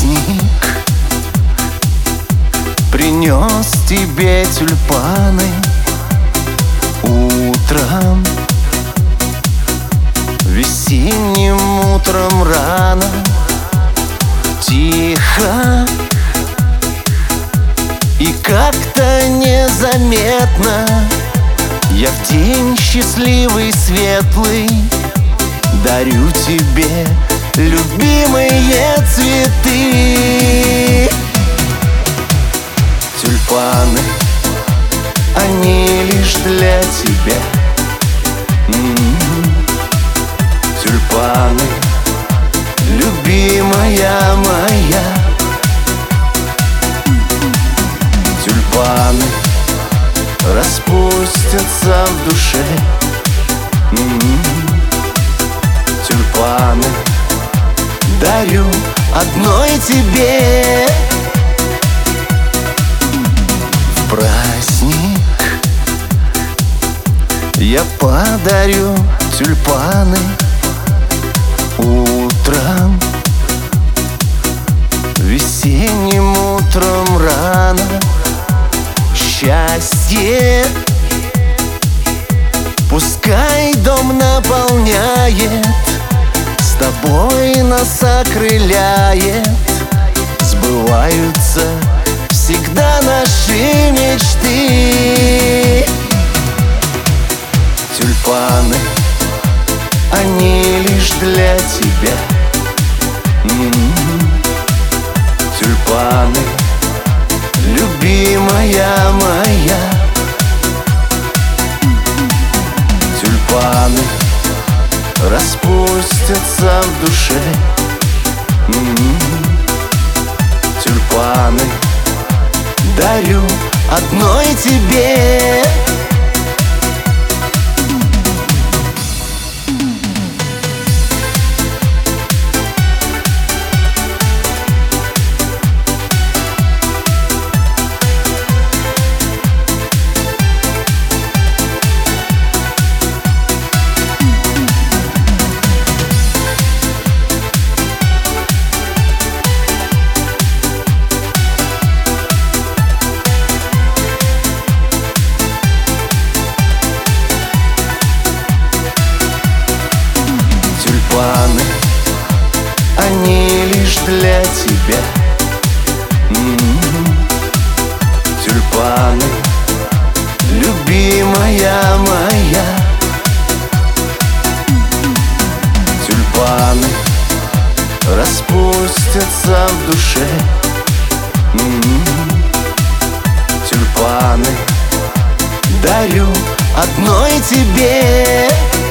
праздник принес тебе тюльпаны утром, весенним утром рано, тихо и как-то незаметно. Я в день счастливый, светлый дарю тебе любимые цветы. Тюльпаны, они лишь для тебя. Тюльпаны, любимая моя. Тюльпаны распустятся в душе. Тюльпаны дарю одной тебе. В праздник я подарю тюльпаны утром, весенним утром рано. Счастье пускай дом наполняет, с тобой нас окрыляет. Сбываются всегда наши мечты. Тюльпаны, они лишь для тебя. Тюльпаны, любимая моя. Тюльпаны распустятся в душе. Тюльпаны дарю одной тебе. Тюльпаны, они лишь для тебя. Тюльпаны, любимая моя. Тюльпаны распустятся в душе. Тюльпаны дарю одной тебе.